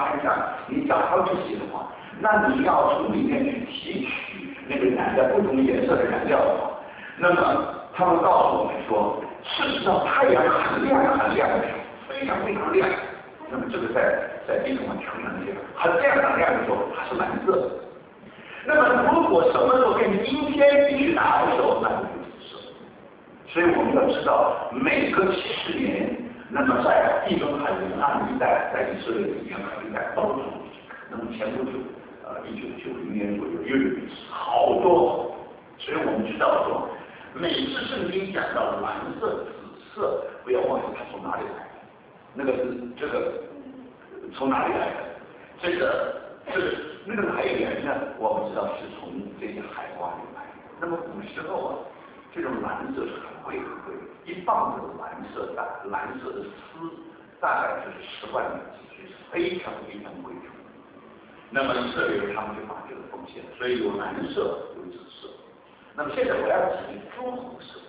盘上你找好这些的话，那你要从里面去提取那个染料不同颜色的染料的话，那么他们告诉我们说，事实上太阳很亮很亮的时候，非常非常亮，那么这个在地球上常常这样，很亮很亮的时候它是蓝色的。那么如果什么时候跟阴天一打的时候，那就是紫色。所以我们要知道，每隔70年，那么在地中海沿岸一带，在以色列的沿海一带到处，那么前不久，1990年左右又有一次好多，所以我们知道说，每次圣经讲到蓝色、紫色，不要忘记它从哪里来的，那个是这个从哪里来的，这个那个来源呢，我们知道是从这些海瓜里来的。那么古时候啊，这种蓝色是很贵很贵的，一磅的蓝色的丝大概就是10万美金，是非常非常贵重的。那么以色列人他们就把这个奉献，所以有蓝色有紫色。那么现在我要提朱红色，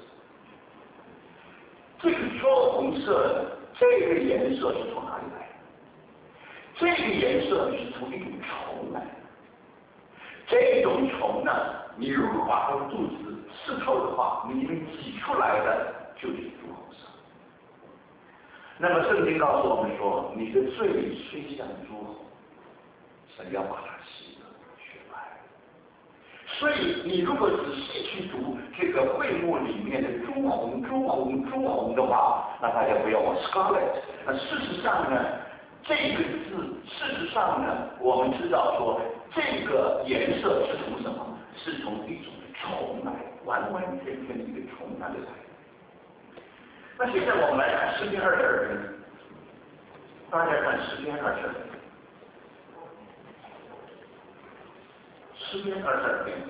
这个朱红色这个颜色是从哪里来的？这个颜色是从一种虫来的。这种虫呢，你如果把它肚子刺透的话，你里面挤出来的就是朱红色。那么圣经告诉我们说，你的罪虽像朱红，神要把它洗得雪白。所以你如果仔细去读这个会幕里面的朱红的话，那大家不要往 scarlet。那事实上呢，这个字事实上呢，我们知道说这个颜色是从什么？是从一种虫来，完完全全的一个虫那里来。那现在我们来看诗篇22篇，大家看诗篇22篇。诗篇22篇，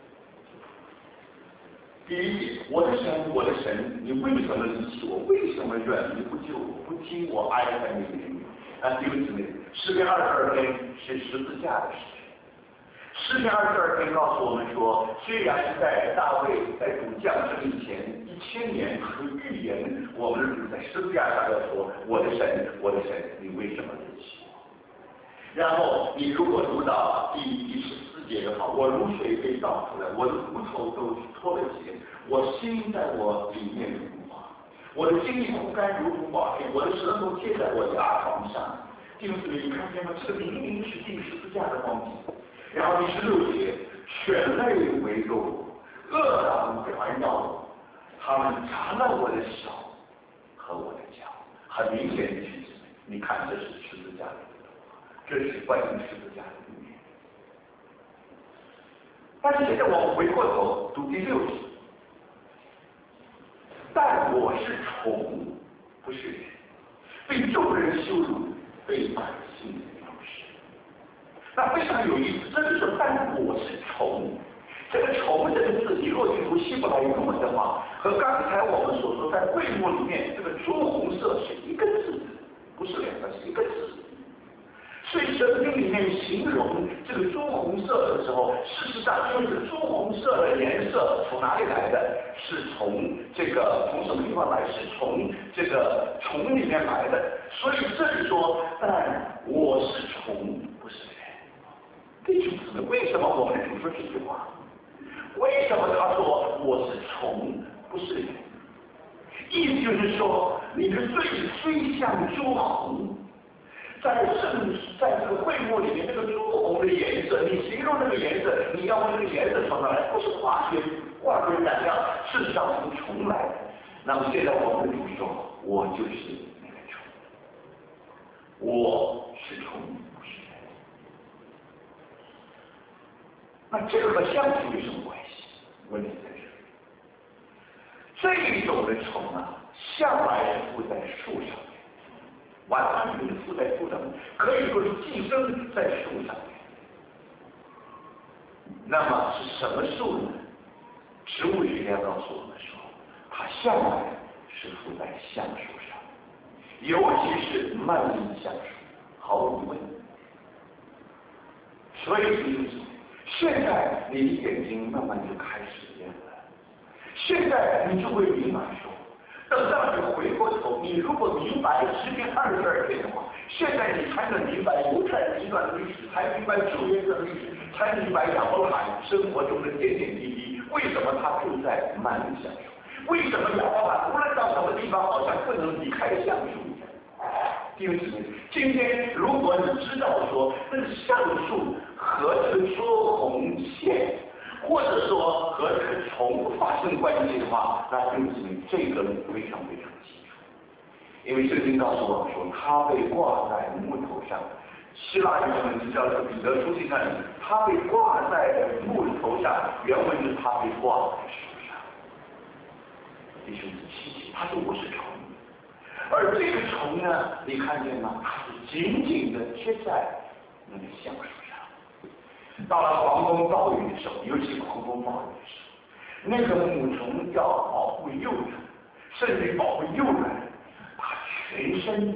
第1节，我的神，我的神，你为什么离弃我？为什么远离不救我？不听我哀叹的言语？弟兄姊妹，诗篇22篇是十字架的诗篇。诗篇22篇告诉我们说，虽然是在大卫在主降生以前1000年有预言，我们的主在十字架上要说，我的神，我的神，你为什么离弃我？然后你如果读到第14节的话，我如水被倒出来，我的骨头都脱了节，我心在我里面如花，我的精力枯干如同宝剑，我的舌头贴在我牙床上。弟兄姊妹，你看见吗？这个明明是钉十字架的光景。然后第16节，犬类围着我，恶狼环绕我，他们扎了我的手和我的脚。很明显的句子，你看这是十字架的图画，这是关于十字架的预言。但是现在我们回过头读第6节，但我是虫，不是人，被众人羞辱，被百姓藐视。那非常有意思，这就是说，但我是虫。这个虫这个字，你若去读希伯来原文的话，和刚才我们所说在会幕里面这个朱红色是一个字，不是2个，是一个字。所以圣经里面形容这个朱红色的时候，事实上就是朱红色的颜色从哪里来的？是从什么地方来？是从这个虫里面来的。所以这里说，但我是虫，不是人。弟兄姊妹，为什么我们主说这句话？为什么他说我是虫，不是人？意思就是说，你的罪虽像朱红，在这个会幕里面，这个朱红的颜色，你形容那个颜色，你要问这个颜色从哪来？不是化学染料，事实上从虫来的。那么现在我们的主说，我就是那个虫，我是虫，不是人。那这个和相处有什么关系？问题在这里。这一种的虫啊，向来是附在树上面，完全是附在树上面，可以说是寄生在树上面。那么是什么树呢？植物学家告诉我们说，它向来是附在橡树上，尤其是蔓林橡树，毫无疑问。所以现在你的眼睛慢慢就开始亮了，现在你就会明白说， 等到你回过头，你如果明白诗篇22篇的话，现在你才能明白犹太人一段历史，才明白旧约的历史，才明白亚伯拉罕生活中的点点滴滴，为什么他住在曼里橡树？为什么亚伯拉罕无论到什么地方，好像不能离开橡树一样？弟兄姊妹，今天如果你知道说那个橡树和这个捉红线，或者说和这个虫发生关系的话，那弟兄姊妹，这个非常非常清楚。因为圣经告诉我们说，他被挂在木头上。希腊原文是叫做彼得书信那里，他被挂在木头上，原文是他被挂在树上。弟兄姊妹，他说我是虫。而这个虫呢，你看见吗？它是紧紧的贴在那个橡树上。到了狂风暴雨的时候，尤其狂风暴雨的时候，那个母虫要保护幼虫，甚至保护幼崽，它全身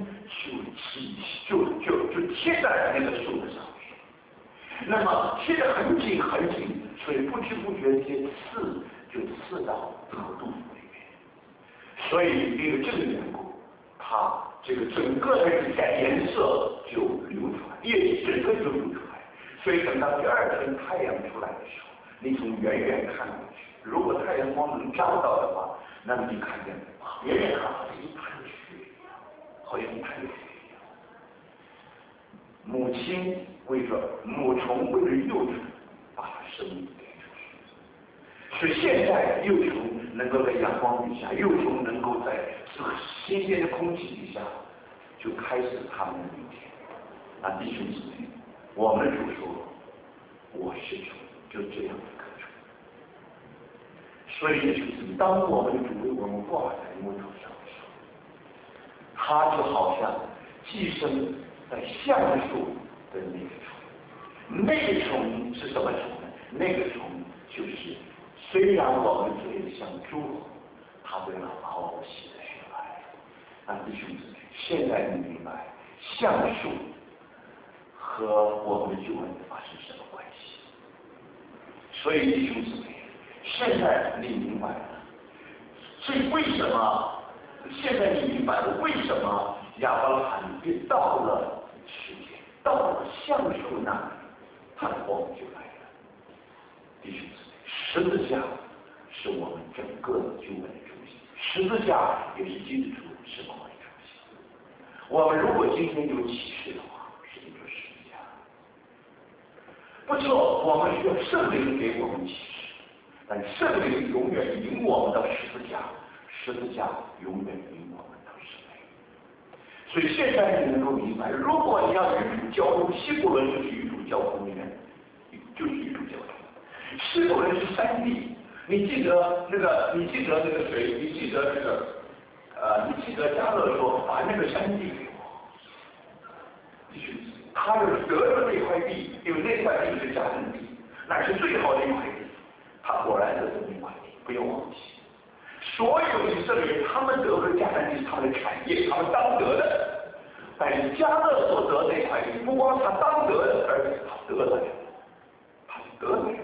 就贴在那个树的上面。那么贴得很紧很紧，所以不知不觉这些刺就刺到这个肚子里面。所以因为这个缘故，它这个整个的颜色就流出来，液体整个就流出来。所以等到第二天太阳出来的时候，你从远远看过去，如果太阳光能照到的话，那么你看见远远看好像一滩血一样，好像一滩血一样。母亲为着母虫为了幼虫，把它生命给出去。所以现在幼虫能够在阳光底下，幼虫能够在这个新鲜的空气底下，就开始他们的一天。那弟兄姊妹，我们主说我是主，就这样的一个主。所以弟兄姊妹，当我们主为我们挂在木头上的时候，他就好像寄生在橡树的那个虫。那个虫是什么虫呢？那个虫就是虽然我们嘴里像猪红，它为了把我们洗的血来。那弟兄姊妹，现在你明白橡树和我们的救恩发生什么关系？所以弟兄姊妹，现在你明白了，所以为什么现在你明白了为什么亚伯拉罕也到了世界，到了橡树那里，他的光就来了。弟兄姊妹，十字架是我们整个救恩的中心，十字架也是基督徒生活的中心。我们如果今天有启示的话，是一个十字架。不错，我们需要圣灵给我们启示，但圣灵永远引我们到十字架，十字架永远引我们到生命。所以现在你能够明白，如果你要与主交通，希伯伦就是与主交通的人，就是与主交通。希伯伦是3地，你记得那个谁？你记得迦勒说把那个山地给我。他就是得了那块地，因为那块地是迦南地，那是最好的一块地。他果然得了那块地，不要忘记。所有以色列人，他们得了迦南地是他们的产业，他们当得的。但是迦勒所得那块地，不光他当得的，而且他得来的，他是得来的。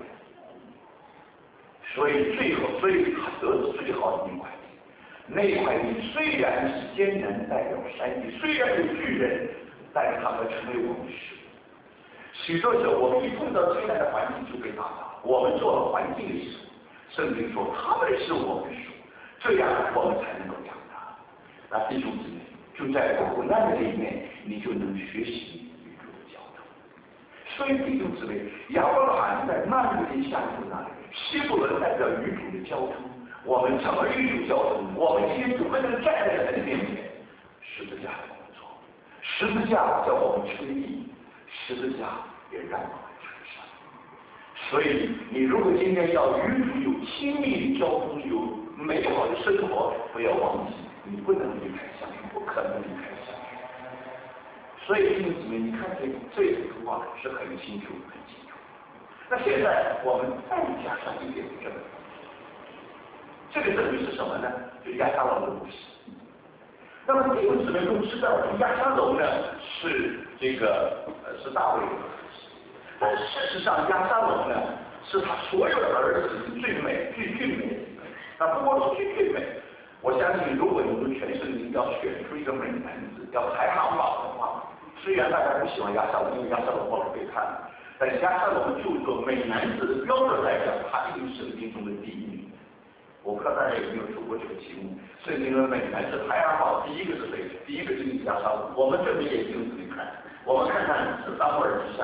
所以他得的最好的一块地。那块地虽然是艰难代表山地，虽然有巨人，但是他们成为我们使。许多时候我们一碰到艰难的环境就被打倒，我们做了环境的事。圣经说他们是我们属，这样我们才能够长大。那弟兄姊妹，就在苦难的里面，你就能学习与主的交通。所以弟兄姊妹，亚伯拉罕在曼利的橡树那里，希伯伦代表与主的交通。我们怎么与主交通？我们今天不能站在人面前，十字架给我们做，十字架叫我们称义，十字架也让我们成圣。所以你如果今天要与主有亲密的交通，有美好的生活，不要忘记，你不能离开橡树，不可能离开橡树。所以弟兄姊妹，你看这幅画是很清楚很清楚。那现在我们再加上一点证据，这个证据是什么呢？就亚沙龙的故事。那么弟兄姊妹都知道，亚沙龙呢是是大卫的儿子，但事实上亚沙龙呢是他所有的儿子里最美最俊美的一个。那不光是最美， 我相信，如果你们全圣经要选出一个美男子，要排行榜的话，虽然大家不喜欢亚撒龙，因为亚撒龙后来被判了，但亚撒龙就做美男子的标准来讲，他一定是圣经中的第一名。我不知道大家有没有做过这个题目？圣经的美男子排行榜第一个是谁？第一个就是亚撒龙。我们这边也用这里看，我们看看是撒母耳记下。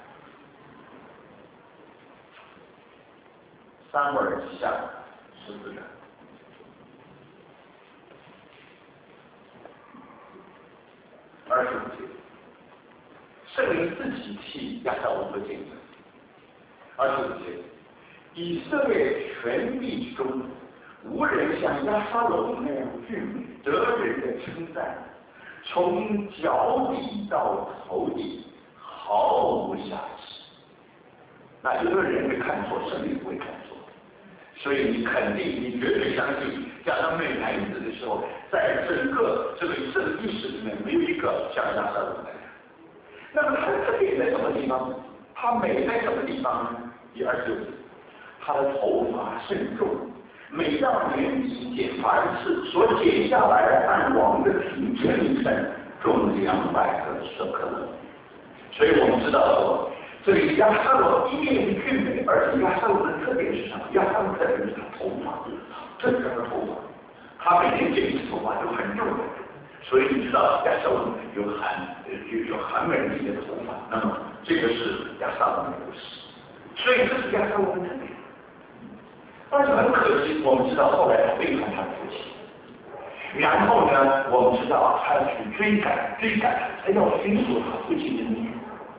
撒母耳记下14章。25节，圣灵自己替亚撒龙做见证。25节，以色列全地中无人像亚撒龙那样俊美，得人的称赞，从脚底到头顶毫无瑕疵。那有的人会看错，圣灵不会看错，所以你肯定，你绝对相信，讲到美男子的时候，在整个这个圣经史里面没有一个像亚撒龙的人。那么他的特点在什么地方？他美在什么地方呢？第29节，他的头发甚重，每到年底剪发一次，所剪下来的按王的品称重200个舍克勒。所以我们知道说，这里亚撒龙一面是俊美，而且亚撒龙的特点是什么？亚撒龙特点是他头发，这是他的头发，他每年剪一次头发都很重的，所以你知道亚撒龙有很美丽的头发。那么这个是亚撒龙的故事，所以这是亚撒龙的特点。但是很可惜，我们知道后来他背叛他的父亲，然后呢，我们知道他去追赶，他要寻索他父亲的命。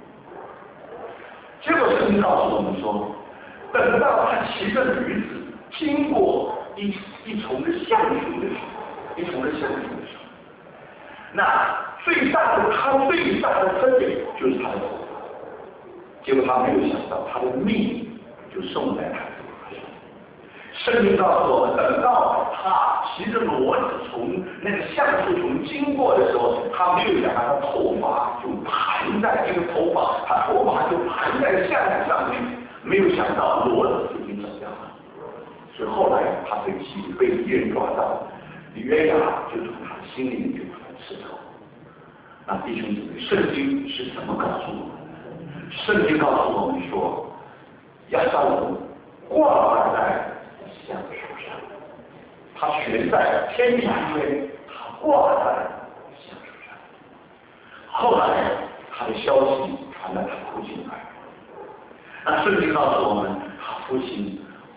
结果圣经告诉我们说，等到他骑着驴子经过一丛的橡树的时候，那他最大的特点就是他的头发。结果他没有想到，他的命就送在他的头上。圣经告诉我们，等到他骑着骡子从那个橡树丛经过的时候，他没有想到他头发就盘在这个头发就盘在橡树上面，没有想到骡子已经走掉了。所以后来他被敌人抓到，约押就从他心里面就把他刺透。那弟兄姊妹，圣经是怎么告诉我们的？圣经告诉我们说，亚撒龙挂在橡树上，他悬在天地间，他挂在橡树上。后来他的消息传到他父亲那儿，那圣经告诉我们，他父亲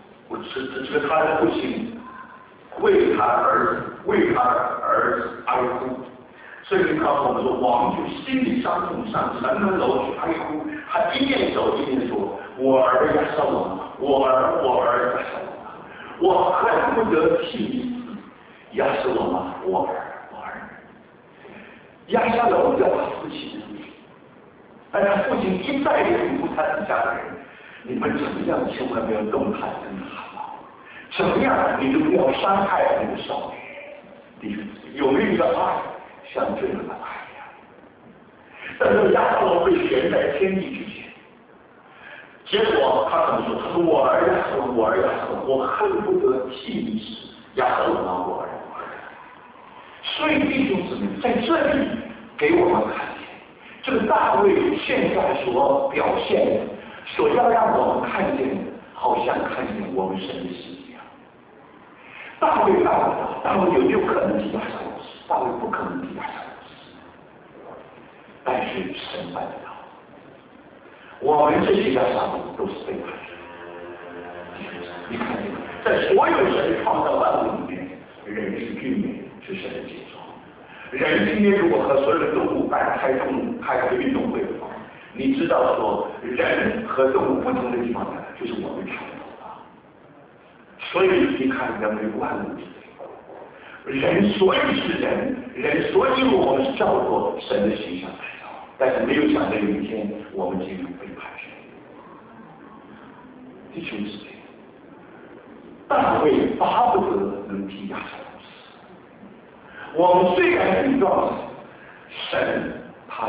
为他儿子哀哭。圣经告诉我们说，王就心里伤痛，上城门楼去哀哭，他一面走一面说：“我儿亚撒龙啊，我儿亚撒龙啊，我恨不得替你死，亚撒龙啊，我儿。”亚撒龙叫他父亲的名，但他父亲一再的嘱咐他底下的人：“你们怎么样，千万不要动弹跟汗毛，怎么样，你都不要伤害那个少女。有没有一个爱？”像这样的爱呀，但是亚撒龙被悬在天地之间，结果他怎么说？他说：“我儿亚撒龙，我儿亚撒龙，我恨不得替你死，亚撒龙啊，我儿。”所以弟兄姊妹，在这里给我们看见，这个大卫现在所表现的，所要让我们看见的，好像看见我们神的心一样。大卫办不到，大卫有没有可能替亚撒龙死？大卫不可能替亚撒龙死，但是神办得到。我们这些亚撒龙都是背叛神。你看见，在所有神创造万物里面，人是俊美，是神的杰作。人今天如果和所有的动物开个运动会的话，你知道说人和动物不同的地方呢，就是我们看不到的。所以你看人为万物之类，人所以是人，人所以我们是照着神的形象来造，但是没有想到有一天我们进入背叛神。弟兄姊妹，大卫巴不得能替亚撒龙死。我们虽然遇到神，他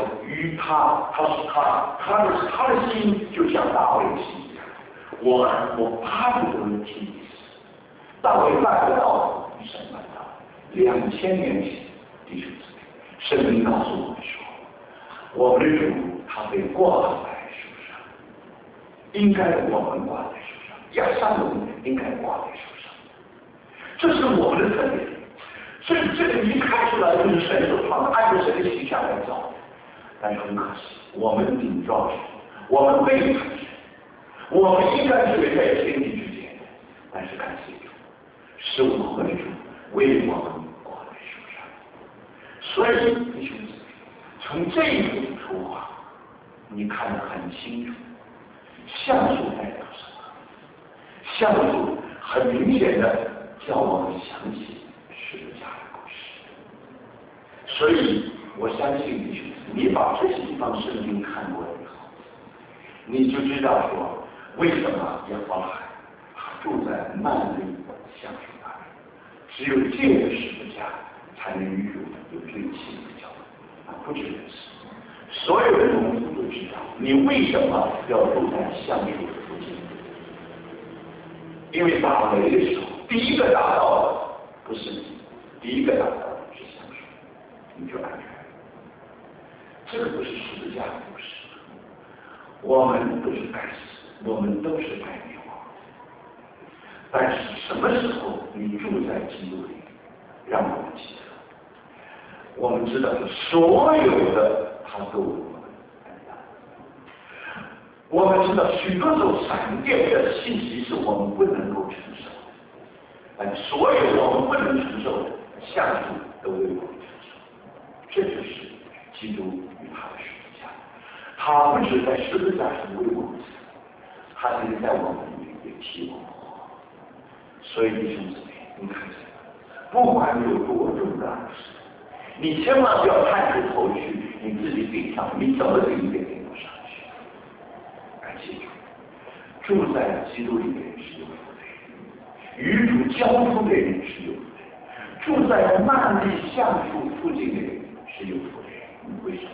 的心就像大卫的心一样，我巴不得替你死。大卫办不到，神办到。 2000年前，弟兄姊妹，圣经告诉我们说，我们的主他被挂在树上，应该我们挂在树上，亚萨龙应该挂在树上，这是我们的特点。所以这个一看出来就是神所创的，按照神的形象来造的。但是很可惜，我们顶撞神，我们背叛神，我们应该是在天地之间的，但是感谢主，是我们的主为我们挂在树上。所以弟兄姊妹，从这一点出发，你看得很清楚，橡树代表什么？橡树很明显的叫我们想起十字架的故事。所以我相信弟兄姊妹，你把这些地方圣经看过以后，你就知道说为什么亚伯拉罕他住在曼利橡树那里，只有借着十字架才能与主有最亲的交流。不止如此，所有的农夫都知道你为什么要住在橡树的附近，因为打雷的时候，第一个打到的不是你，第一个打到的是橡树，你就安全。这个不是十字架的故事，我们都是该死，我们都是该灭亡。但是什么时候你住在基督里，让我们记得，我们知道所有的他都为我们担当。我们知道许多种闪电的信息是我们不能够承受的，但所有我们不能承受的，橡树都为我们承受。这就是基督与他的十字架，他不止在十字架上为我们死，他现在在我们里面也替我们活。所以弟兄姊妹，你看这个，不管有多重大的事，你千万不要探出头去，你自己顶上，你怎么顶也顶不上去。感谢主，住在基督里面是有福的，与主交通的人是有福的，住在曼利橡树附近的人是有福的。为什么？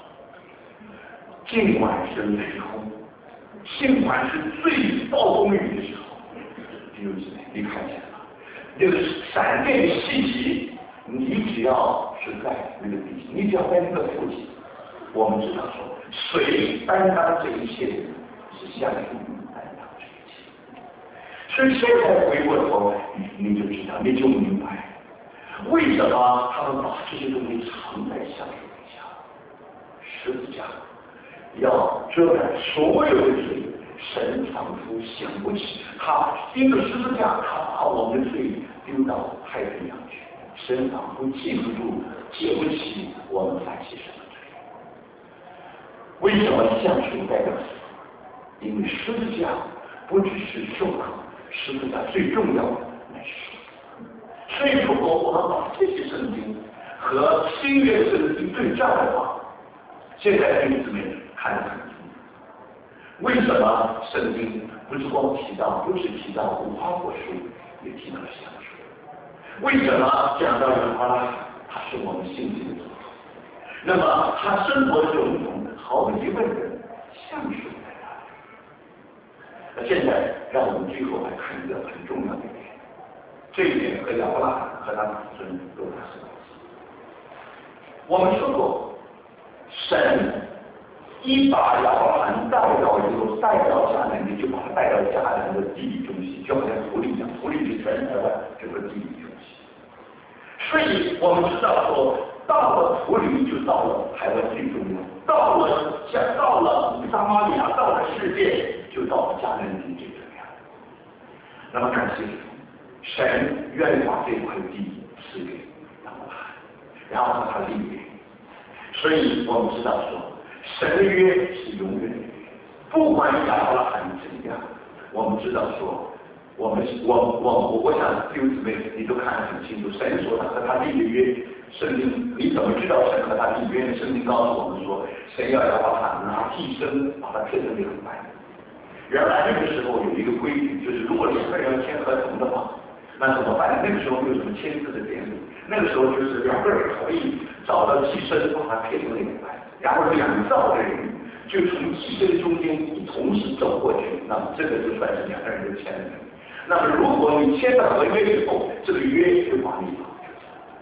尽管是雷轰，尽管是最暴风雨的时候，弟兄姊妹，你看见了那个闪电的袭击，你只要是在那个地，你只要在那个附近，我们知道说，谁担当这一切是橡树担当这一切。所以现在回过头来，你就知道，你就明白，为什么他们把这些东西藏在橡树底下。十字架要遮盖所有的罪，神仿佛想不起他钉着十字架，他把我们的罪丢到太平洋去，神仿佛记不住、记不起我们犯起什么罪。为什么橡树代表死？因为十字架不只是受苦，十字架最重要的乃是受苦。所以如果我们把这些圣经和新约圣经对照的话，现在弟兄姊妹看得很清楚，为什么圣经不是光提到，不是提到无花果树，也提到橡树？为什么讲到亚伯拉罕，他是我们信心的主？那么他生活种种毫无疑问的橡树在哪里？那现在让我们最后来看一个很重要的一点，这一点和亚伯拉罕和他子孙都有关系。我们说过，神一把亚伯拉罕带到以后，带到迦南地，就把他带到迦南的地理中心，就好像狐狸一样，狐狸是全台湾整个地理中心。所以我们知道说，到了狐狸就到了台湾最重要，到了撒马利亚，到了世界，就到了迦南地最重要。那么感谢主，神愿意把这块地赐给亚伯拉罕，然后把他立约。所以我们知道说，神的约是永远的约，不管亚伯拉罕怎样，我们知道说，我想弟兄姊妹你都看得很清楚，神说他和他立的约，圣经你怎么知道神和他立约呢？圣经告诉我们说，神要亚伯拉罕拿替身把他切成两半。原来那个时候有一个规矩，就是如果两个人签合同的话，那怎么办？那个时候没有什么签字的典礼，那个时候就是两个人可以找到替身把它切成两半，然后两造的人就从替身中间同时走过去，那么这个就算是两个人都签了。那么如果你签了合约以后，这个约就把你绑住了。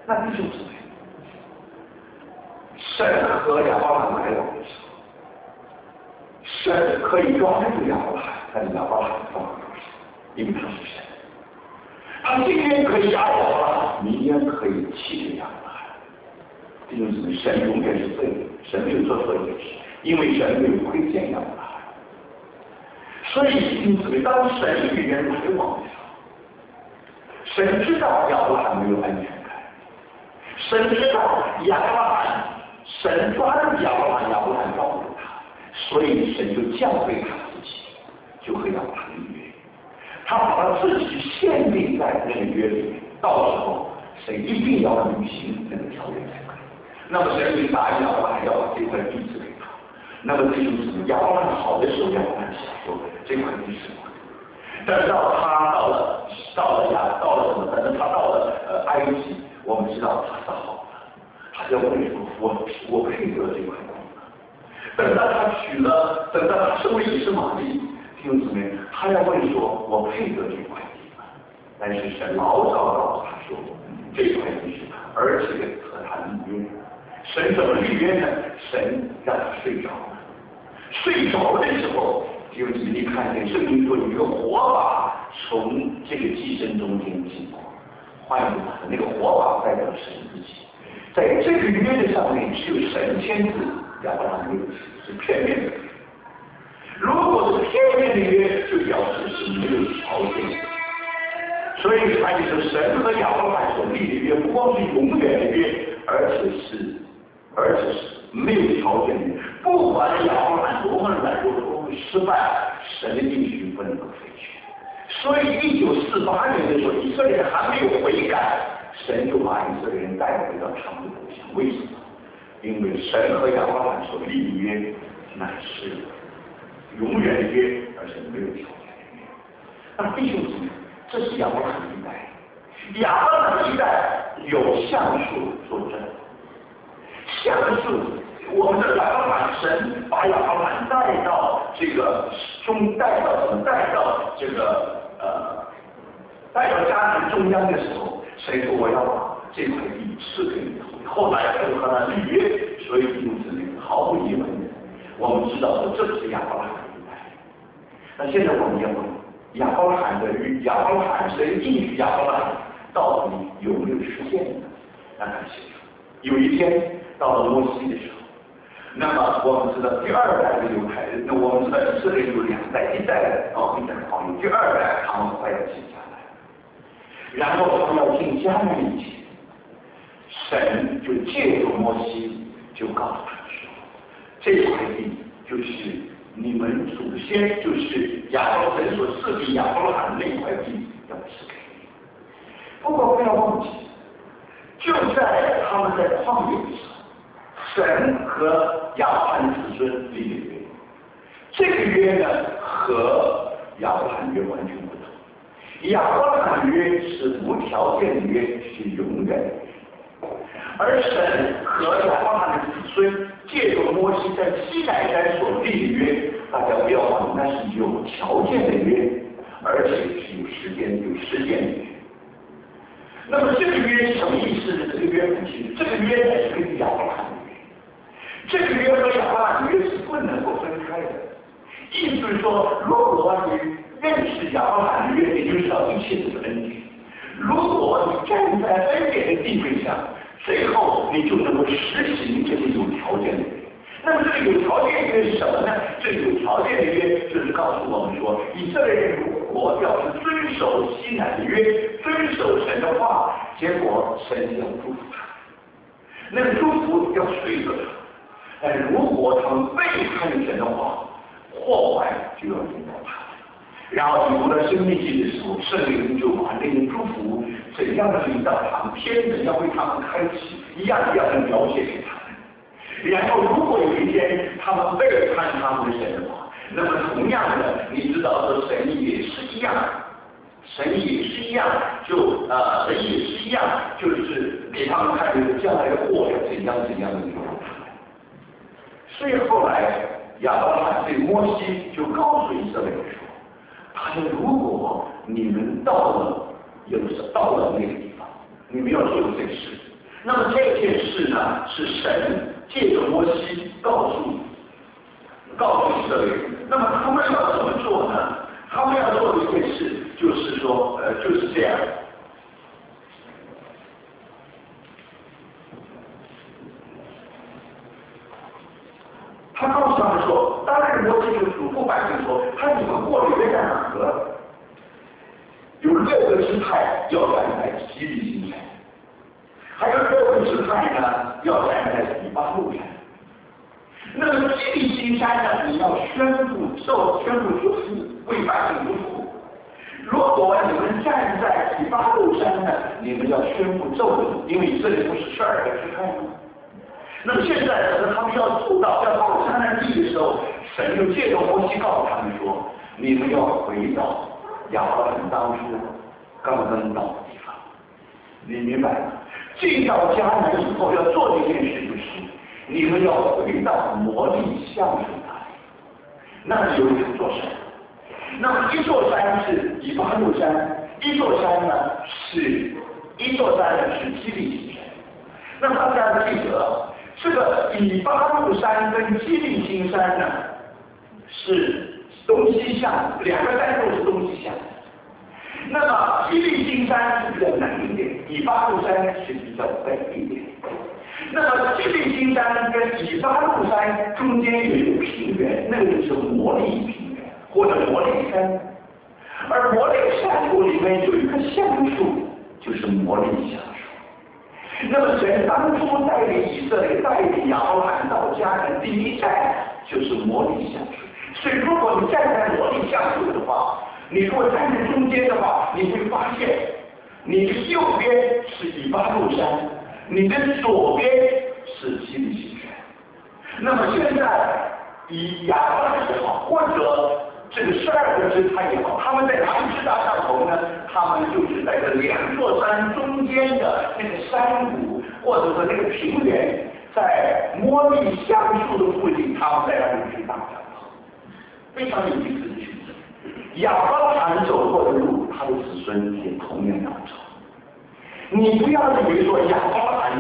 那弟兄姊妹，神和亚伯拉罕来往的时候，神可以抓住亚伯拉罕，但是亚伯拉罕抓不住神，因为他是神。他今天可以爱亚伯拉罕，明天可以弃绝亚伯拉罕。弟兄姊妹，神永远是对的，神没有做错一件事，因为神没有亏欠亚伯拉罕。所以弟兄姊妹，当神与人来往的时候，神知道亚伯拉罕没有安全感，神知道亚伯拉罕，神抓住亚伯拉罕，亚伯拉罕抓不住他，所以神就降卑他自己，就和亚伯拉罕立约。他把他自己限定在那个约里面，到时候神一定要履行那个条约才可以。那么神就答应亚伯拉罕要把这块地赐给他。那么这就是亚伯拉罕好的时候，亚伯拉罕享受这块地是我的。但是到他到了什么？等到他到了埃及，我们知道他是好的，他就问说：我配得这块地吗？等到他成为以实玛利，弟兄姊妹，他要问说：我配得这块地吗？但是神牢牢告诉他说，这块地是他，而且和他立约。神怎么立约呢？神让他睡着了，睡着的时候。弟兄姊妹，你看见圣经说有一个火把从这个寄生中间经过，换句话说，那个火把代表神自己。在这个约的上面，只有神签字，亚伯拉罕没有是片面的。如果是片面的约，就表示是没有条件的。所以他就说，神和亚伯拉罕所立的约，不光是永远的约，而且是没有条件的。不管亚伯拉罕多么软弱，多么失败，神的应许不能够废去。所以1948年的时候，以色列人还没有悔改，神就把以色列人带回到他们的故乡。为什么？因为神和亚伯拉罕所立的约乃是永远的约，而且没有条件的约。那么弟兄姊妹，这是亚伯拉罕一代。亚伯拉罕一代有橡树作证，橡树。我们的亚伯拉罕，神把亚伯拉罕带到这个带到家庭中央的时候，神说我要把这块地赐给你。后来就和他立约，所以弟兄姊妹，毫无疑问的，我们知道说这是亚伯拉罕一代。那现在我们要问，亚伯拉罕神应许亚伯拉罕到底有没有实现呢？那很清楚，有一天到了摩西的时候。那么我们知道第二代的犹太人，那我们知道以色列有两代，一代到一代皇帝，第二代他们快要进迦南，然后他们要进迦南以前，神就借助摩西就告诉他们说，这块地就是你们祖先，就是神所赐给亚伯拉罕那块地要赐给你。不过不要忘记，就在他们在旷野的时候，神和亚伯拉罕子孙立的约，这个约呢和亚伯拉罕约完全不同。亚伯拉罕约是无条件的约，是永远的约，而神和亚伯拉罕的子孙借助摩西在西乃山所立的约，大家不要忘了，那是有条件的约，而且是有时间的约。那么这个约是什么意思呢？这个约很清楚，这个约乃是跟亚伯拉罕的约。这个约和亚伯拉罕约是不能够分开的，意思是说，如果你认识亚伯拉罕的约，你就知道一切都是恩典；如果你站在恩典的地位上，最后你就能够实行这个有条件的约。那么这个有条件的约是什么呢？这个有条件的约就是告诉我们说，以色列人如果要是遵守西乃的约，遵守神的话，结果神要祝福他，那个祝福要随着他。但如果他们背叛神的话，祸患就要临到他们。然后你读到生命记的时候，圣灵就把那个祝福怎样的临到他们，天怎样为他们开启，一样的描写给他们。然后如果有一天他们背叛他们的神的话，那么同样的，你知道说神也是一样，就是给他们看这个将来的祸要怎样的祝福他们。所以后来亚伯拉罕对摩西就告诉以色列人说，他说如果你们到了那个地方，你们要做这个事， 那么这件事呢，是神借着摩西告诉以色列人。那么他们要怎么做呢？他们要做的一件事就是说，就是这样。他告诉他们说，当然摩西就嘱咐百姓说，你们过了约旦河，有6个支派要站在基利心山，还有6个支派呢要站在以巴路山。那么基利心山呢，你要宣布祝福，为百姓祝福。如果你们站在以巴路山呢，你们要宣布咒诅，因为以色列不是12个支派吗？那么现在呢，他们要到迦南地的时候，神就借着摩西告诉他们说，你们要回到亚伯拉罕当初刚刚到的地方。你明白吗？进到迦南以后要做的一件事就是，你们要回到摩利橡树那里，那里有2座山。那么一座山是以巴路山，一座山呢是基利心山。那么大家记得，这个以巴路山跟基利心山呢是东西向，2个山都是东西向。那么基利心山是比较南一点，以巴路山是比较北一点。那么基利心山跟以巴路山中间有一个平原，那个就是摩利平原或者摩利山。而摩利山谷里面有一棵橡树，就是摩利橡树。那么神当初带领以色列，带领亚伯拉罕到迦南，第一站就是摩利橡树。所以如果你站在摩利橡树的话，你如果站在中间的话，你会发现你的右边是以巴路山，你的左边是基利心山。那么现在以亚伯拉罕也好，或者这个12个支派也好，他们在哪里支搭帐篷呢？他们就是在这2座山中间的那个山谷，或者说那个平原，在摩利橡树的附近，他们在那里支搭帐篷，非常有意思的事情。亚伯拉罕走过的路，他的子孙也同样要走。你不要以为说亚伯拉罕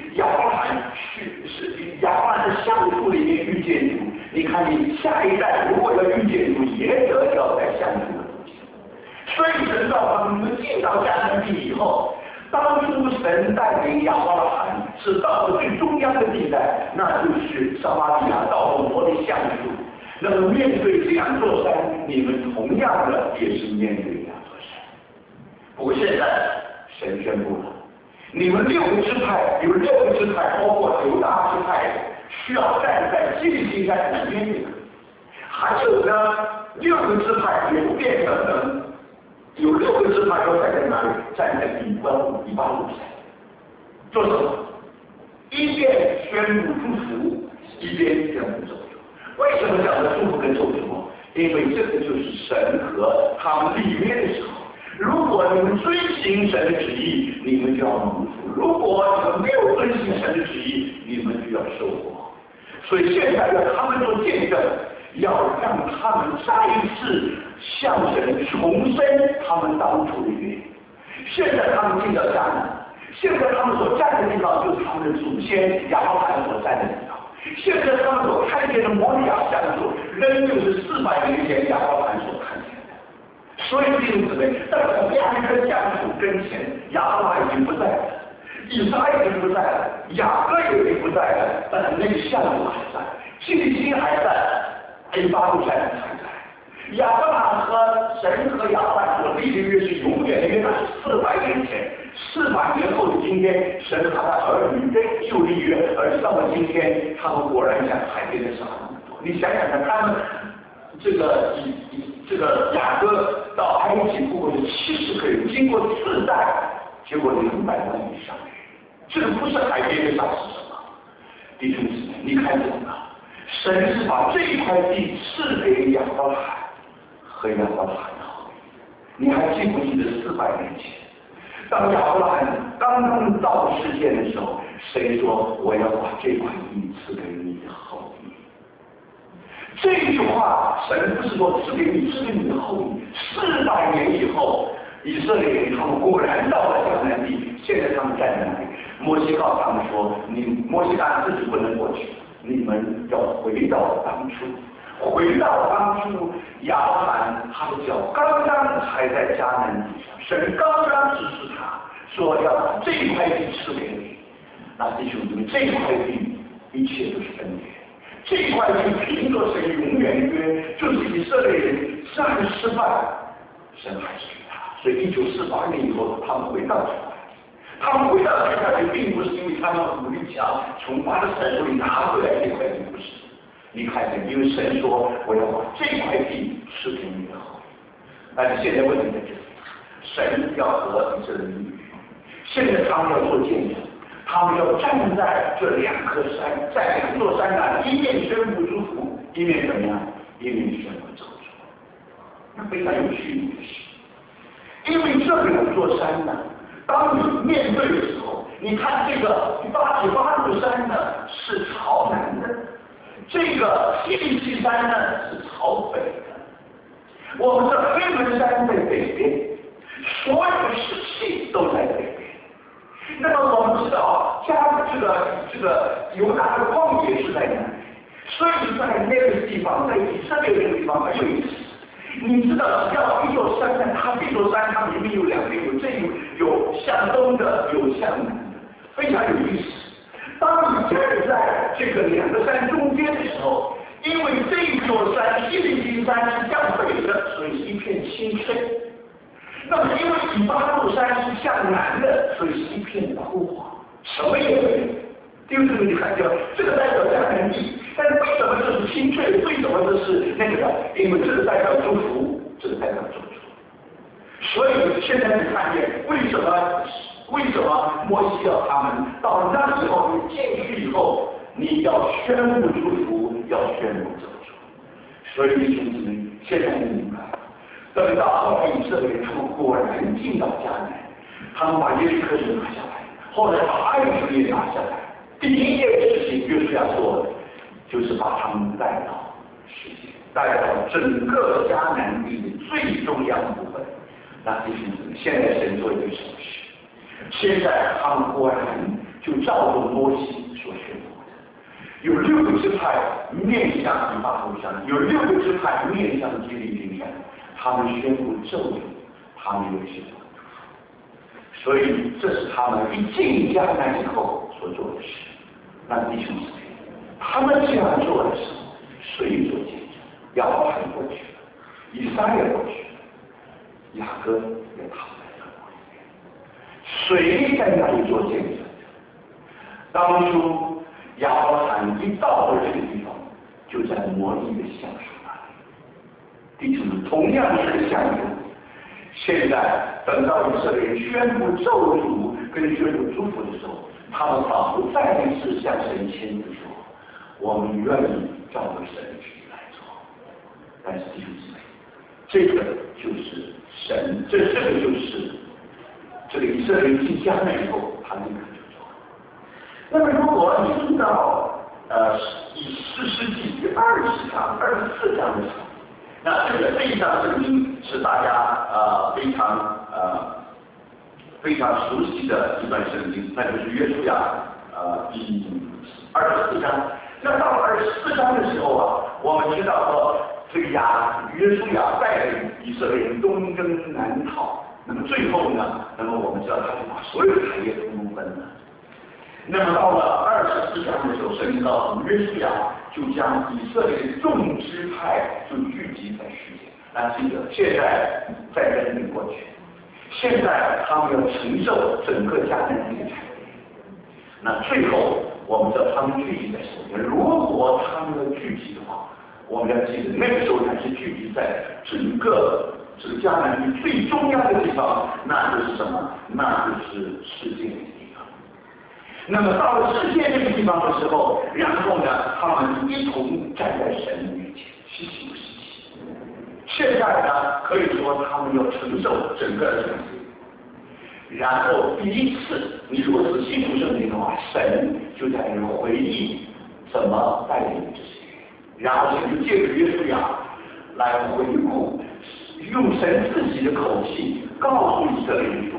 的橡树里面遇见主，你看你下一代如果要遇见主，也得要在橡树的附近。所以神到他们进到迦南地以后，当初神带领亚伯拉罕是到了最中央的地带，那就是撒玛利亚到了摩利橡树。那么面对2座山，你们同样的也是面对2座山。不过现在神宣布了，你们6个支派，有6个支派，包括犹大支派，需要站在基利心山南边这个；还有呢，6个支派也变成了有6个支派要站在哪里？站在以巴路山，做什么？一边宣布祝福，一边宣布咒诅。为什么讲的祝福跟咒诅？因为这个就是神和他们里面的时候。如果你们遵行神的旨意，你们就要蒙福；如果你们没有遵行神的旨意，你们就要受祸。所以现在要他们做见证，要让他们再一次向神重申他们当初的约。现在他们进到迦南，现在他们所站的地方就是他们的祖先亚伯拉罕所站的地方。现在他们所看见的摩利亚橡树，仍旧是400年前亚伯拉罕所看见的。所以弟兄姊妹，在同样一棵橡树跟前，亚伯拉罕已经不在了，以撒已经不在了，雅各也已经不在了，但是那个橡树还在，基利心还在，以巴路山还在。亚伯拉罕和神和亚伯拉罕所立的约是永远的约，那是400年前，400年后的今天，神和他儿女就立约，而到了今天，他们果然像海边的沙那么多。你想想看，他们这个雅各到埃及不过是70个人，经过4代，结果200万以上。这个不是海边的沙是什么？弟兄姊妹，你看怎么？神是把这一块地赐给亚伯拉罕和亚伯拉罕的后裔。你还记不记得400年前，当亚伯拉罕刚刚到世界的时候，谁说我要把这块地赐给你的后裔？这句话，神不是说赐给你的后裔。400年以后，以色列人他们果然到了迦南地，现在他们站在那里。 摩西告诉他们说：“摩西当然自己不能过去，你们要回到当初。回到当初，亚伯兰他的脚刚刚踩在迦南地上，神刚刚指示他说要把这块地赐给你。那弟兄姊妹，这块地一切都是恩典。这块地凭着神永远约，就是以色列人战失败，神还是给他。所以1948年以后，他们回到这块地。他们回到这块地，并不是因为他们武力强，从巴勒斯坦手里拿回来这块地，不是。你看见，因为神说我要把这块地赐给你的后裔。但是现在问题在这里，神要和以色列人立约，现在他们要做见证，他们要站在这2颗山，在2座山上，一面宣布祝福，一面怎么样？一面宣布咒诅。那非常有趣的是，因为这2座山呢，当你面对的时候，你看这个88座山呢是朝南的。这个西利西山呢是朝北的，我们的黑门山在北边，所有的湿气都在北边。那么我们知道，这个犹大的旷野是在哪里？所以在那个地方，在以色列这个地方很有意思。你知道，只要一座山呢，这座山它明明有2边，有向东的，有向南的，非常有意思。当你站在这个2个山中间的时候，因为这座山西利西山是向北的，所以是一片青翠。那么因为18座山是向南的，所以是一片枯黄，什么也没有。弟兄姊妹，你看见这个代表迦南地，但是为什么这是青翠？为什么这是那个的？因为这个代表祝福，这个代表咒诅。所以现在你看见为什么摩西要他们到那时候你进去以后，你要宣布祝福，要宣布咒诅。所以弟兄姊妹，现在你明白，等到后来以色列他们果然进到迦南，他们把耶利哥城拿下来，后来把爱城也拿下来。第一件事情约书亚做的，就是把他们带到世界，带到整个迦南地的最中央部分。那弟兄姊妹，现在神做一个什么事？现在他们果然就照着摩西所宣布的，有6个支派面向以巴路山，有6个支派面向基利心山，他们宣布咒诅，他们有些祝福。所以这是他们一进迦南以后所做的事。那弟兄姊妹，他们这样做的时候，谁做见证？亚伯兰过去了，以撒也过去了，雅各也躺在坟墓里面。谁在那里做见证？当初亚伯兰一到了这个地方，就在摩利的橡树那里。弟兄们，同样是个橡树。现在等到以色列人宣布咒诅跟宣布祝福的时候，他们仿佛再一次向神亲自说：“我们愿意照着神的旨意来做。”但是弟兄姊妹，这个就是神，这个就是这个以色列人进迦南以后，他立刻就做。那么如果你读到以士师记第20章、24章的时候，那这一章圣经是大家非常熟悉的一段圣经，那就是约书亚第24章。那到了24章的时候啊，我们知道说这个约书亚带领以色列人东征南讨，那么最后呢，那么我们知道他就把所有的产业都分了。那么到了24章的时候，圣经告诉约书亚就将以色列的众支派就聚集在世界。那记得现在在跟你过去，现在他们要承受整个迦南地的产业。那最后我们知道他们聚集在首边，如果他们要聚集的话，我们要记得那个时候才是聚集在整个这个迦南地最中央的地方，那就是什么？那就是世界的地方。那么到了世界这个地方的时候，然后呢，他们一同站在神的面前，稀奇不稀奇？现在呢，可以说他们要承受整个的产业。然后第一次，你如果仔细读圣经的话，神就在那回忆怎么带领这些人，然后神就借着约书亚来回顾，用神自己的口气告诉以色列人说：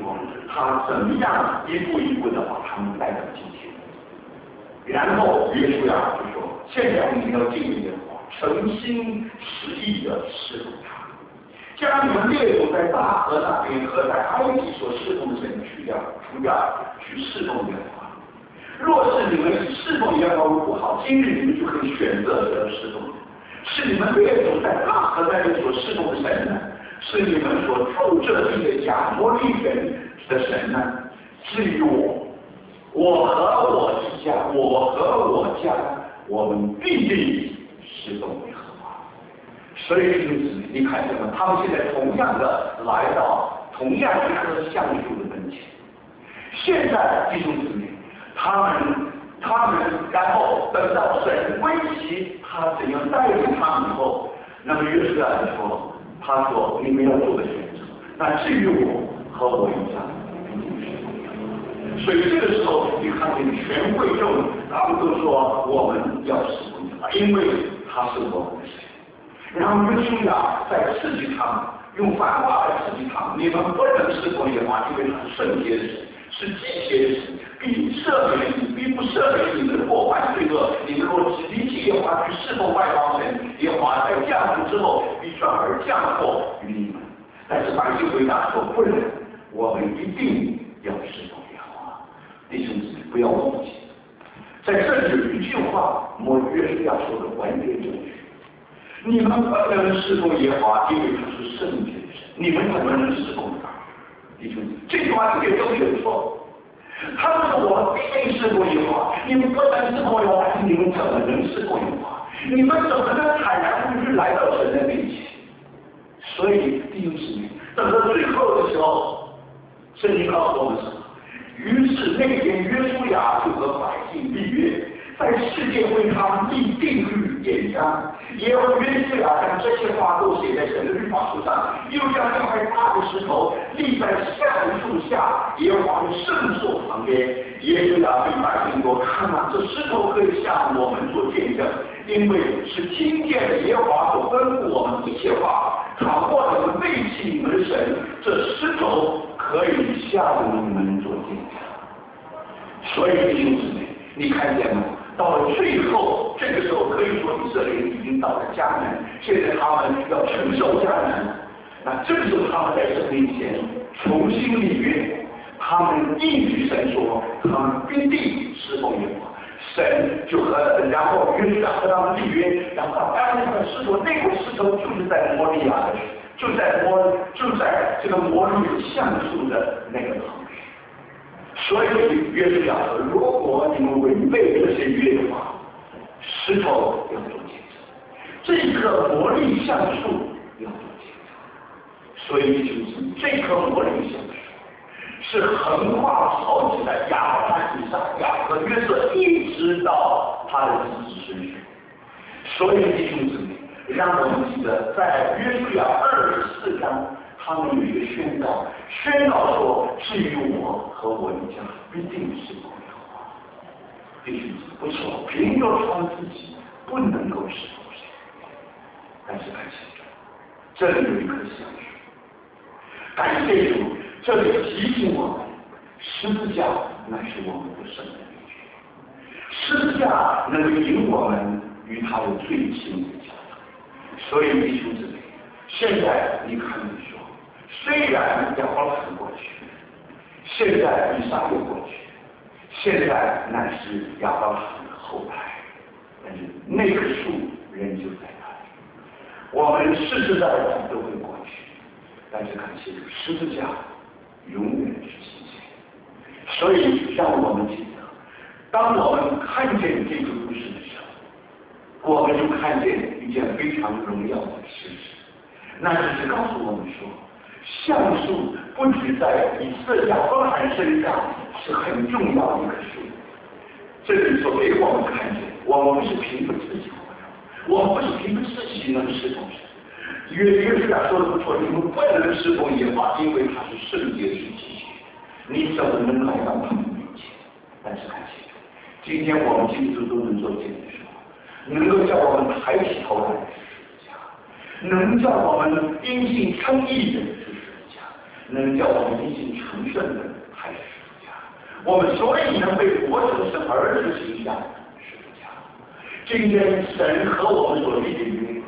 他怎么样一步一步的把他们带到今天。然后约书亚就说：现在你们要敬耶和华，诚心实意的侍奉他，将你们列祖在大河那边和在埃及所侍奉的神除掉，去侍奉耶和华。若是你们以侍奉耶和华不好，今日你们就可以选择这侍奉。是你们列祖在大河那边所侍奉的神呢？是你们所住这地的亚摩利人的神呢？至于我和我之家，我们必定侍奉耶和华。所以弟兄姊妹，你看见吗？他们现在同样的来到同样一棵橡树的跟前。现在弟兄姊妹，他们然后等到神归其他怎样带领他们以后，那么约书亚说，他说你们要做的选择，那至于我和我一家，所以这个时候你看见全会众他们都说我们要侍奉他，因为他是我们的神。然后约书亚在刺激他们，用反话来刺激他们，你们不能侍奉耶和华，因为他是圣洁的神，是祭邪的神，必赦免你，必不赦免你们的过犯罪恶。你们若离弃耶和华去侍奉外邦神，耶和华在降福之后必转而降祸于你们。但是百姓回答说：不能，我们一定要侍奉耶和华。弟兄姊妹，不要忘记，在这里有一句话，约书亚说的完全正确。你们不能侍奉耶和华，因为他是圣洁的神，你们怎么能侍奉他？弟兄姊妹，这句话一点都没有错。他们说我必定侍奉耶和华，你们不能侍奉耶和华，你们怎么能侍奉耶和华？你们怎么能坦然无惧来到神的面前？所以弟兄姊妹，等到最后的时候，圣经告诉我们什么？于是那天约书亚就和百姓立约，在世界为他们立定律典章。耶和华约书亚将这些话都写在神的律法书上，又将一块大的石头立在橡树下耶和华的圣所旁边。耶书亚对百姓说：看啊，这石头可以向我们做见证，因为是听见了耶和华所吩咐我们一切话。倘若你们背弃你们的神，这石头可以向你们做见证。所以弟兄姊妹，你看见吗？到了最后，这个时候可以说以色列人已经到了迦南，现在他们要承受迦南。那这个时候他们在神面前重新立约，他们应许神说，他们必定侍奉耶和华。神就然后约书亚和他们立约，然后当那块石头，那块石头就是在摩利亚的，就在这个摩利橡树的那个旁边。所以约书亚说，如果你们违背这些约的话，石头要做见证，这棵摩利橡树要做见证。所以就是这棵摩利橡树是横跨好几代亚伯拉罕、以撒、雅各、约瑟，一直到他的子子孙孙。所以弟兄姊妹，让我们记得在约书亚24章，他们有一个宣告说：至于我和我一家，必定是不耶和华。弟兄姊妹，不错，凭着他们自己不能够侍奉神，但是感谢主，这里有一棵橡树，感谢主。这里提醒我们，十字架乃是我们的生命秘诀，十字架能引我们与他有最亲的交通。所以弟兄姊妹，现在你看你说，虽然亚伯拉罕过去，现在以撒又过去，现在乃是亚伯拉罕的后代，但是那棵树仍旧在那里。我们世世代代都会过去，但是感谢主，十字架永远是新鲜。所以让我们记得，当我们看见这个故事的时候，我们就看见一件非常荣耀的事实，那就是告诉我们说，橡树不只在以色列亚伯拉罕身上是很重要的一棵树。这里说给我们看见，我们不是凭着自己活着，我们不是凭着自己能侍奉神。约书亚说的不错，你们不能侍奉耶和华，因为他是圣洁是祭邪，你怎么能来到他的面前？但是感谢主，今天我们基督徒都能做见证说，能够叫我们抬起头来是十字架，能叫我们因信称义的是十字架，能叫我们因信成圣的我们所以能被活成是儿子形象，是不假。今天神和我们所立的约，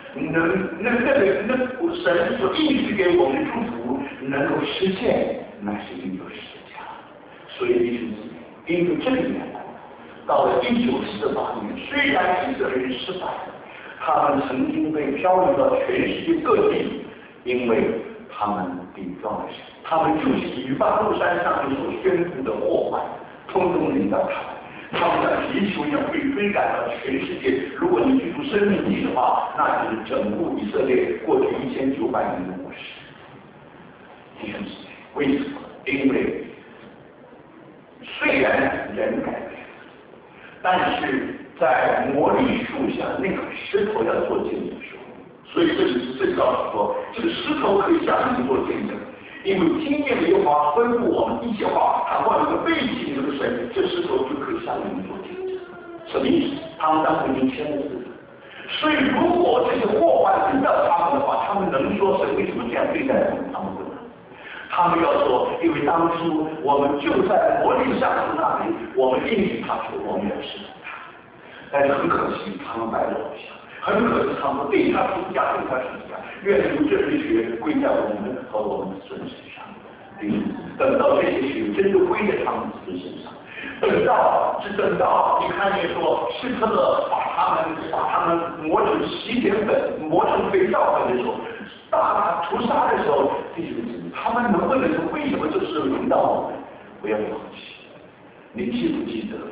神所应许给我们的祝福能够实现，那是因着十字架。所以弟兄姊妹，因为这里面到了1948年，虽然以色列人失败了，他们曾经被漂流到全世界各地，因为他们顶撞了神，他们就是以巴路山上所宣布的祸患，通通临到他们。他们像皮球一样被追赶到全世界。如果你去读生命记的话，那就是整部以色列过去1900年的模式。弟兄姊妹，为什么？因为虽然人改变，但是在魔力树下那个石头要做见证的时候，所以这里告诉说，这个石头可以向你做见证。因为听见的耶和华吩咐我们一切话，他换了个背景这个神，这石头就可以向你们做见证。什么意思？他们当时已经签了字。所以如果这些祸患临到他们的话，他们能说神为什么这样对待我们？他们不能。他们要说，因为当初我们就在魔力上的那里，我们应许他说我们要侍奉他，但是很可惜他们拜了偶像。很可惜，他们对他出家，对他出家，愿由这些血归在我们和我们子孙身上。等到这些血真的归在他们子孙身上，等到你看见说希特勒把他们磨成洗碱粉、磨成肥皂粉的时候，大屠杀的时候，弟兄姊妹，他们能不能说为什么这时候轮到我们？不要忘记，你记不记得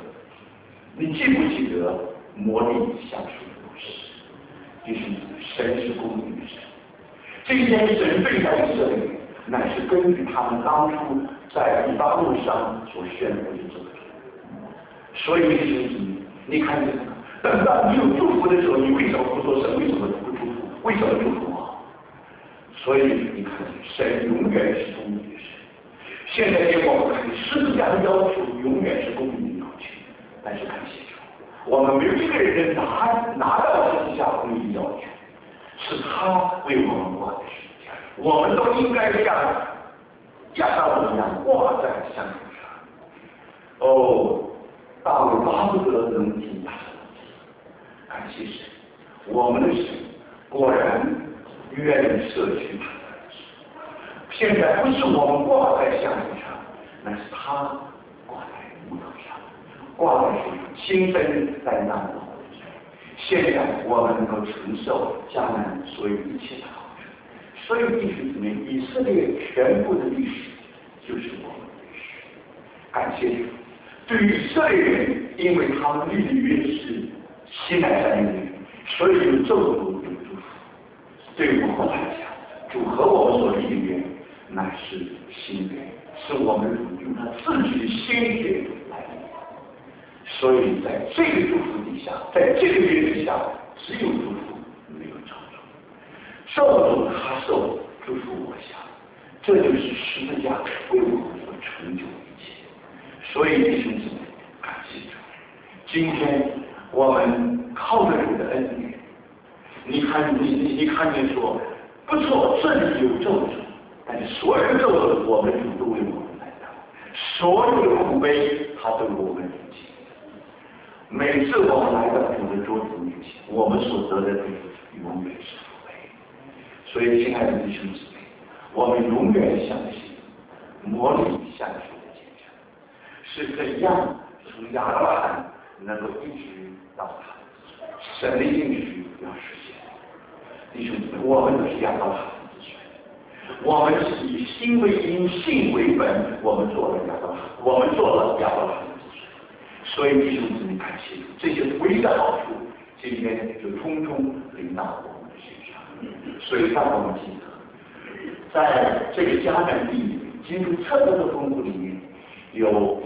魔力相处的故事？弟兄姊妹，神是公义的神。今天神对待以色列，乃是根据他们当初在以巴路上所宣布的这个。所以弟兄姊妹，你看这个，等到你有祝福的时候，你为什么不说神为什么不祝福？为什么祝福我？所以你看，神永远是公义的神。现在给我们看十字架的要求，永远是公义的要求，但是看清楚。我们没有一个人拿到十字架公义的要求，是他为我们挂的十字架，我们都应该像亚当一样挂在香头上。哦，大卫巴不得能听他的，感谢神，我们的神果然愿意舍去他的儿子。现在不是我们挂在香头上，那是他挂在木头上。挂在新生在那里，现在我们能够承受将来所有一切的好处。所以弟兄姊妹，以色列全部的历史就是我们的历史。感谢主，对于以色列人，因为他们立的约是西乃山约，所以有咒诅有祝福。对于我们来讲，主和我们所立的约乃是新约，是我们用他自己的鲜血来立。所以在这个祝福底下，在这个约底下，只有祝福，没有咒诅。咒诅他受，祝福我下，这就是十字架为我们所成就的一切。所以弟兄姊妹，感谢主，今天我们靠着主的恩典，你看见说，不错，这里有咒诅，但是所有的咒诅我们主都为我们来担，所有的苦悲他都为我们理解。每次我们来到主的桌子面前，我们所得的永远是福杯。所以，亲爱的弟兄姊妹，我们永远相信魔力相处的见证是怎样从亚伯拉罕能够一直到他神的应许要实现。弟兄姊妹，我们都是亚伯拉罕的子孙，我们是以心为因，信为本，我们做了亚伯拉罕。所以弟兄姊妹，感谢这些唯一的好处，今天就通通临到我们的身上。所以让我们记得，在这个迦南地里，基督特别的丰富里面，有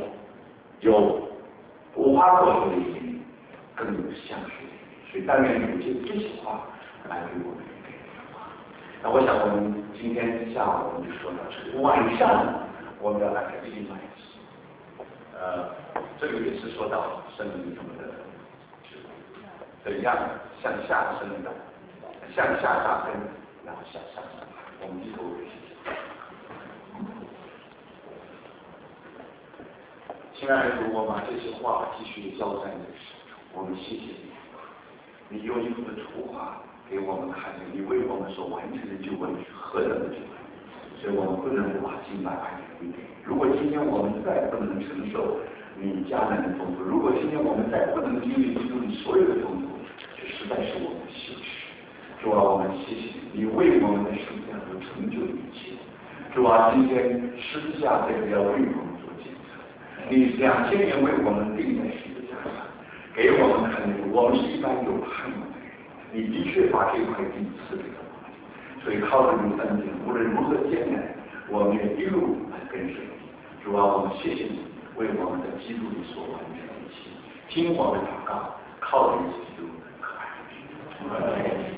无花果树的里面，更有橡树的里面。所以但愿有这些话来给我们一个话。那我想我们今天下午我们就说到这里，晚上我们要来看另外一次。这个也是说到生命中的怎样向下生长，向下扎根，然后向上生长。我们低头为谢。 亲爱的主，我把这些话继续交在你的手中，我们谢谢你。你用一幅的图画给我们看见你为我们所完成的救恩是何等的救恩，所以我们不能不把敬拜爱给你。如果今天我们再不能承受你迦南的丰富，如果今天我们再不能经历基督你所有的丰富，这实在是我们的羞耻。主啊，我们谢谢你，你为我们的生命所成就的一切。主啊，今天十字架这个要为我们做见证，你2000年为我们钉在十字架上，给我们看见我们是一般有盼望的人，你的确把这块地赐给了我们，所以靠着你的恩典，无论如何艰难，我们也一路来跟随你。主啊，我们谢谢你为我们在基督里所完成的一切，听我们祷告，靠着基督可爱的名。